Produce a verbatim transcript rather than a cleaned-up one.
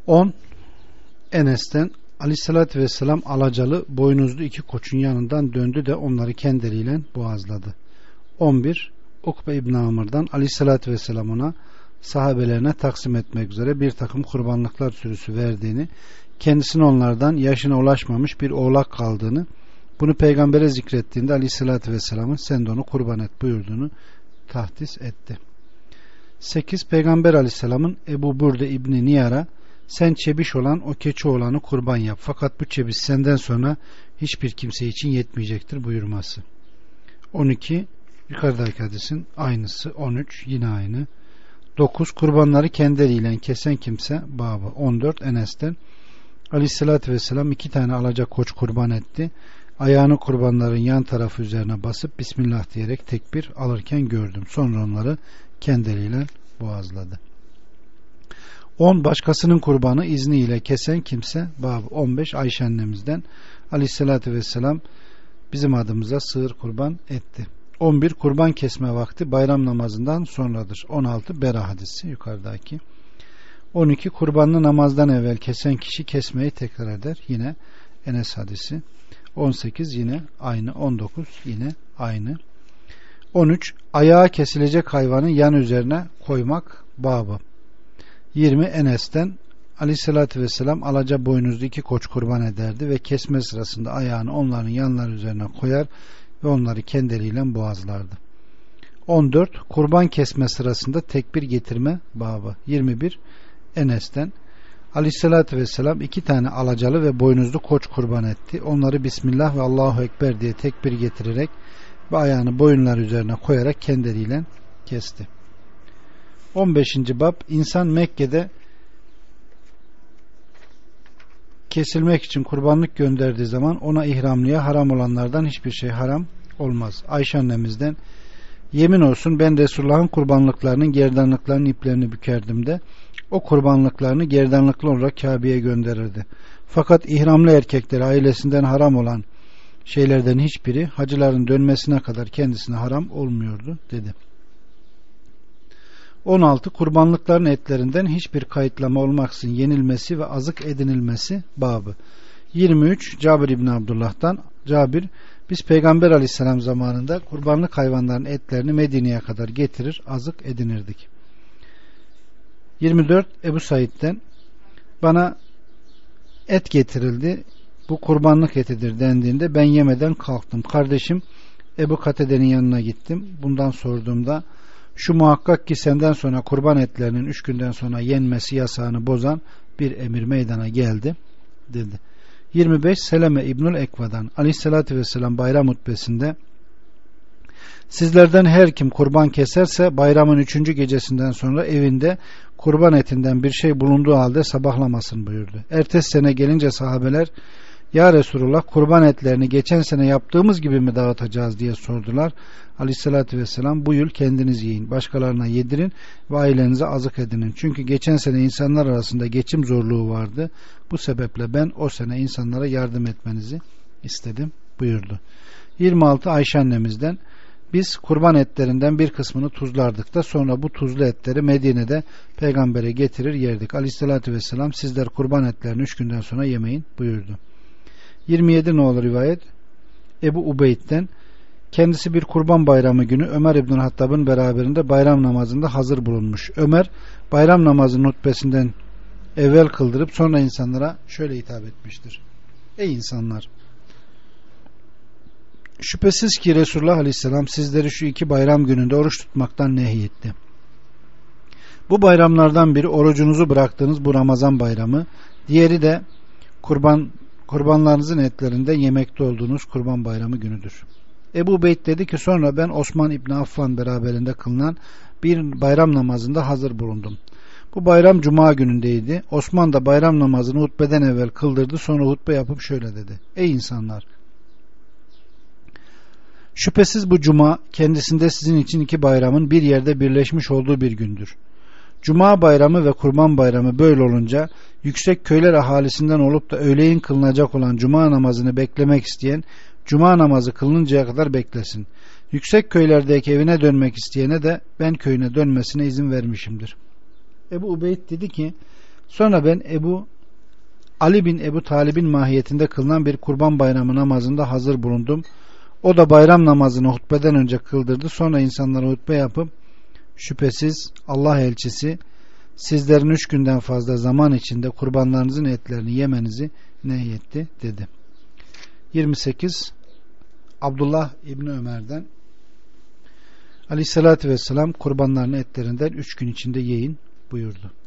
on Enes'ten Aleyhisselatü Vesselam alacalı boynuzlu iki koçun yanından döndü de onları kendileriyle boğazladı. on bir Ukbe İbn Amr'dan Aleyhisselatü Vesselam ona sahabelerine taksim etmek üzere bir takım kurbanlıklar sürüsü verdiğini, kendisine onlardan yaşına ulaşmamış bir oğlak kaldığını, bunu peygambere zikrettiğinde Aleyhisselatü Vesselam'ın sen de onu kurban et buyurduğunu tahdis etti. sekiz Peygamber Aleyhisselam'ın Ebu Burde İbni Niyar'a sen çebiş olan o keçi olanı kurban yap. Fakat bu çebiş senden sonra hiçbir kimse için yetmeyecektir buyurması. on iki Yukarıdaki hadisin aynısı. on üç Yine aynı. dokuz Kurbanları kendileriyle kesen kimse babı. on dört Enes'ten Aleyhisselatü Vesselam iki tane alacak koç kurban etti. Ayağını kurbanların yan tarafı üzerine basıp Bismillah diyerek tekbir alırken gördüm. Sonra onları kendileriyle boğazladı. on Başkasının kurbanı izniyle kesen kimse babı. on beş Ayşe annemizden Aleyhisselatü Vesselam bizim adımıza sığır kurban etti. on bir Kurban kesme vakti bayram namazından sonradır. on altı Bera hadisi yukarıdaki. on iki Kurbanlı namazdan evvel kesen kişi kesmeyi tekrar eder. Yine Enes hadisi. on sekiz Yine aynı. on dokuz Yine aynı. on üç Ayağı kesilecek hayvanı yan üzerine koymak babı. yirmi Enes'ten Aleyhisselatü Vesselam alaca boynuzlu iki koç kurban ederdi ve kesme sırasında ayağını onların yanları üzerine koyar ve onları kendileriyle boğazlardı. on dört Kurban kesme sırasında tekbir getirme babı. yirmi bir Enes'ten Aleyhisselatü Vesselam iki tane alacalı ve boynuzlu koç kurban etti. Onları Bismillah ve Allahu Ekber diye tekbir getirerek ve ayağını boyunlar üzerine koyarak kendileriyle kesti. on beşinci Bab İnsan Mekke'de kesilmek için kurbanlık gönderdiği zaman ona ihramlıya haram olanlardan hiçbir şey haram olmaz. Ayşe annemizden yemin olsun ben Resulullah'ın kurbanlıklarının gerdanlıklarının iplerini bükerdim de o kurbanlıklarını gerdanlıklı olarak Kabe'ye gönderirdi. Fakat ihramlı erkekleri ailesinden haram olan şeylerden hiçbiri hacıların dönmesine kadar kendisine haram olmuyordu dedi. on altı Kurbanlıkların etlerinden hiçbir kayıtlama olmaksızın yenilmesi ve azık edinilmesi babı. yirmi üç Cabir İbni Abdullah'tan Cabir biz Peygamber Aleyhisselam zamanında kurbanlık hayvanların etlerini Medine'ye kadar getirir azık edinirdik. yirmi dört Ebu Said'den bana et getirildi, bu kurbanlık etidir dendiğinde ben yemeden kalktım. Kardeşim Ebu Katede'nin yanına gittim. Bundan sorduğumda şu muhakkak ki senden sonra kurban etlerinin üç günden sonra yenmesi yasağını bozan bir emir meydana geldi dedi. yirmi beş Seleme İbnül Ekva'dan Aleyhisselatü Vesselam bayram hutbesinde sizlerden her kim kurban keserse bayramın üçüncü gecesinden sonra evinde kurban etinden bir şey bulunduğu halde sabahlamasın buyurdu. Ertesi sene gelince sahabeler ya Resulullah kurban etlerini geçen sene yaptığımız gibi mi dağıtacağız diye sordular. Aleyhissalatü vesselam bu yıl kendiniz yiyin, başkalarına yedirin ve ailenize azık edinin. Çünkü geçen sene insanlar arasında geçim zorluğu vardı. Bu sebeple ben o sene insanlara yardım etmenizi istedim buyurdu. yirmi altı Ayşe annemizden biz kurban etlerinden bir kısmını tuzlardık da sonra bu tuzlu etleri Medine'de peygambere getirir yerdik. Aleyhissalatü vesselam sizler kurban etlerini üç günden sonra yemeyin buyurdu. yirmi yedi nolu rivayet Ebu Ubeyd'den kendisi bir kurban bayramı günü Ömer İbn Hattab'ın beraberinde bayram namazında hazır bulunmuş. Ömer bayram namazının hutbesinden evvel kıldırıp sonra insanlara şöyle hitap etmiştir. Ey insanlar! Şüphesiz ki Resulullah Aleyhisselam sizleri şu iki bayram gününde oruç tutmaktan nehyetti. Bu bayramlardan biri orucunuzu bıraktığınız bu Ramazan bayramı, diğeri de kurban kurbanlarınızın etlerinden yemekte olduğunuz kurban bayramı günüdür. Ebu Beyd dedi ki sonra ben Osman İbni Affan beraberinde kılınan bir bayram namazında hazır bulundum. Bu bayram cuma günündeydi. Osman da bayram namazını hutbeden evvel kıldırdı, sonra hutbe yapıp şöyle dedi. Ey insanlar! Şüphesiz bu cuma kendisinde sizin için iki bayramın bir yerde birleşmiş olduğu bir gündür. Cuma bayramı ve kurban bayramı böyle olunca yüksek köyler ahalisinden olup da öğleyin kılınacak olan cuma namazını beklemek isteyen cuma namazı kılınıncaya kadar beklesin. Yüksek köylerdeki evine dönmek isteyene de ben köyüne dönmesine izin vermişimdir. Ebu Ubeyd dedi ki Sonra ben Ebu Ali bin Ebu Talib'in mahiyetinde kılınan bir kurban bayramı namazında hazır bulundum. O da bayram namazını hutbeden önce kıldırdı. Sonra insanlara hutbe yapıp şüphesiz Allah elçisi sizlerin üç günden fazla zaman içinde kurbanlarınızın etlerini yemenizi nehyetti dedi. yirmi sekiz Abdullah İbni Ömer'den Aleyhissalatü Vesselam kurbanların etlerinden üç gün içinde yiyin buyurdu.